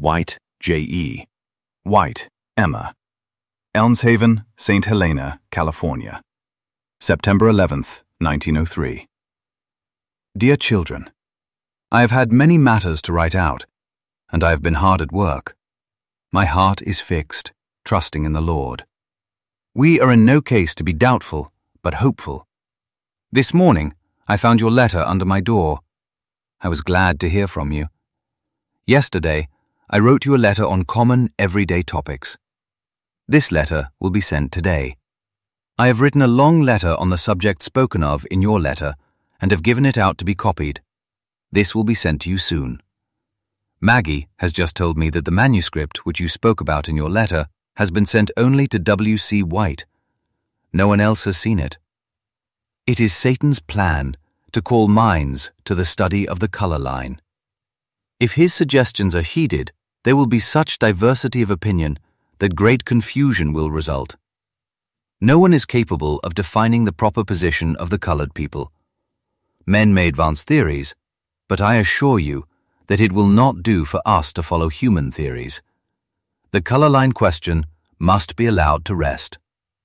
White, J.E. White, Emma. Elmshaven, St. Helena, California. September 11th, 1903. Dear children, I have had many matters to write out, and I have been hard at work. My heart is fixed, trusting in the Lord. We are in no case to be doubtful, but hopeful. This morning, I found your letter under my door. I was glad to hear from you. Yesterday, I wrote you a letter on common, everyday topics. This letter will be sent today. I have written a long letter on the subject spoken of in your letter and have given it out to be copied. This will be sent to you soon. Maggie has just told me that the manuscript which you spoke about in your letter has been sent only to W.C. White. No one else has seen it. It is Satan's plan to call minds to the study of the color line. If his suggestions are heeded, there will be such diversity of opinion that great confusion will result. No one is capable of defining the proper position of the colored people. Men may advance theories, but I assure you that it will not do for us to follow human theories. The color line question must be allowed to rest.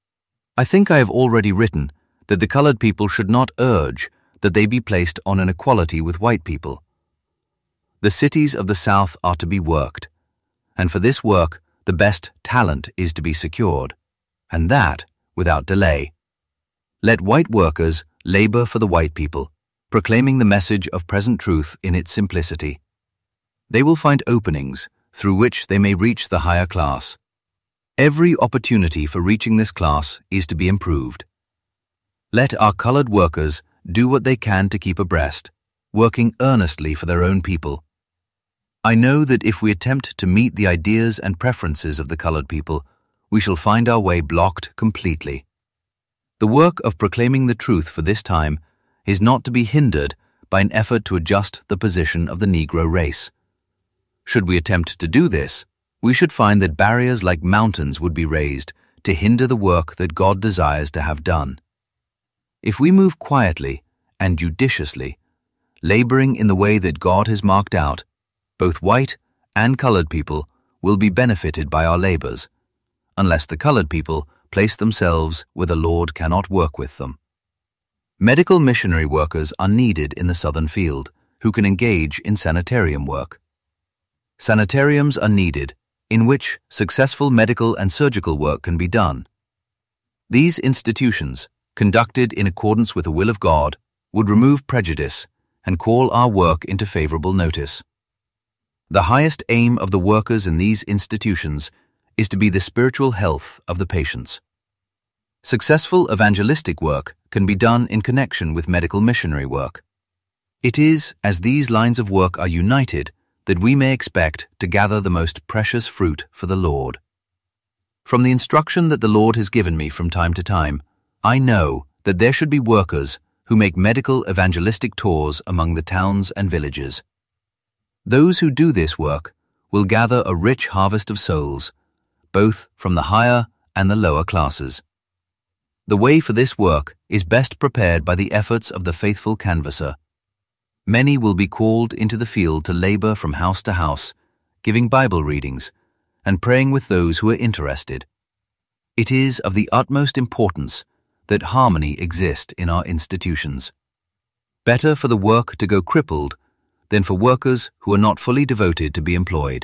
I think I have already written that the colored people should not urge that they be placed on an equality with white people. The cities of the South are to be worked, and for this work the best talent is to be secured, and that without delay. Let white workers labor for the white people, proclaiming the message of present truth in its simplicity. They will find openings through which they may reach the higher class. Every opportunity for reaching this class is to be improved. Let our colored workers do what they can to keep abreast, working earnestly for their own people. I know that if we attempt to meet the ideas and preferences of the colored people, we shall find our way blocked completely. The work of proclaiming the truth for this time is not to be hindered by an effort to adjust the position of the Negro race. Should we attempt to do this, we should find that barriers like mountains would be raised to hinder the work that God desires to have done. If we move quietly and judiciously, laboring in the way that God has marked out, both white and colored people will be benefited by our labors, unless the colored people place themselves where the Lord cannot work with them. Medical missionary workers are needed in the southern field who can engage in sanitarium work. Sanitariums are needed in which successful medical and surgical work can be done. These institutions, conducted in accordance with the will of God, would remove prejudice and call our work into favorable notice. The highest aim of the workers in these institutions is to be the spiritual health of the patients. Successful evangelistic work can be done in connection with medical missionary work. It is as these lines of work are united that we may expect to gather the most precious fruit for the Lord. From the instruction that the Lord has given me from time to time, I know that there should be workers who make medical evangelistic tours among the towns and villages. Those who do this work will gather a rich harvest of souls, both from the higher and the lower classes. The way for this work is best prepared by the efforts of the faithful canvasser. Many will be called into the field to labor from house to house, giving Bible readings and praying with those who are interested. It is of the utmost importance that harmony exist in our institutions. Better for the work to go crippled than for workers who are not fully devoted to be employed.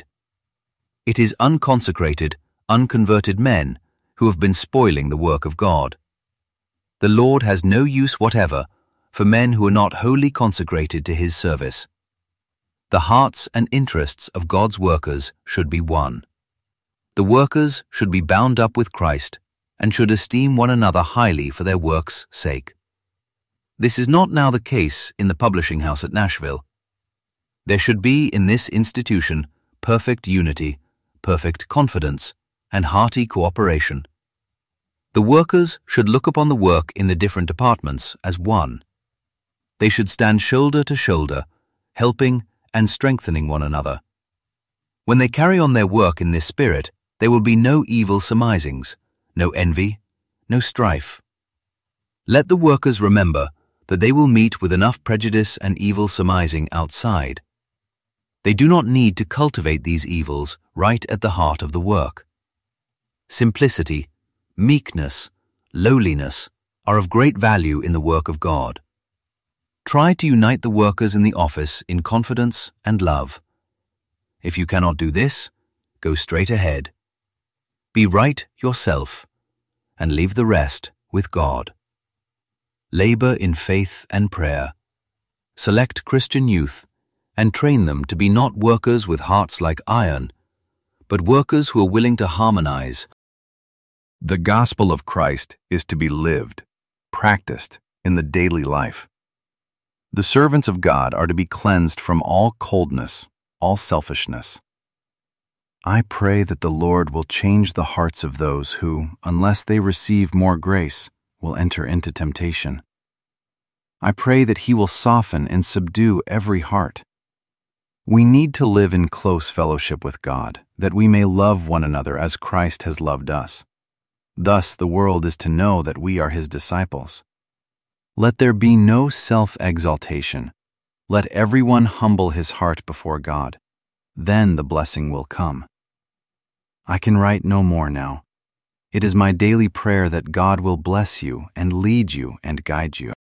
It is unconsecrated, unconverted men who have been spoiling the work of God. The Lord has no use whatever for men who are not wholly consecrated to His service. The hearts and interests of God's workers should be one. The workers should be bound up with Christ and should esteem one another highly for their work's sake. This is not now the case in the publishing house at Nashville. There should be in this institution perfect unity, perfect confidence, and hearty cooperation. The workers should look upon the work in the different departments as one. They should stand shoulder to shoulder, helping and strengthening one another. When they carry on their work in this spirit, there will be no evil surmisings, no envy, no strife. Let the workers remember that they will meet with enough prejudice and evil surmising outside. They do not need to cultivate these evils right at the heart of the work. Simplicity, meekness, lowliness are of great value in the work of God. Try to unite the workers in the office in confidence and love. If you cannot do this, go straight ahead. Be right yourself, and leave the rest with God. Labor in faith and prayer. Select Christian youth and train them to be not workers with hearts like iron, but workers who are willing to harmonize. The gospel of Christ is to be lived, practiced in the daily life. The servants of God are to be cleansed from all coldness, all selfishness. I pray that the Lord will change the hearts of those who, unless they receive more grace, will enter into temptation. I pray that He will soften and subdue every heart. We need to live in close fellowship with God, that we may love one another as Christ has loved us. Thus the world is to know that we are His disciples. Let there be no self-exaltation. Let everyone humble his heart before God. Then the blessing will come. I can write no more now. It is my daily prayer that God will bless you and lead you and guide you.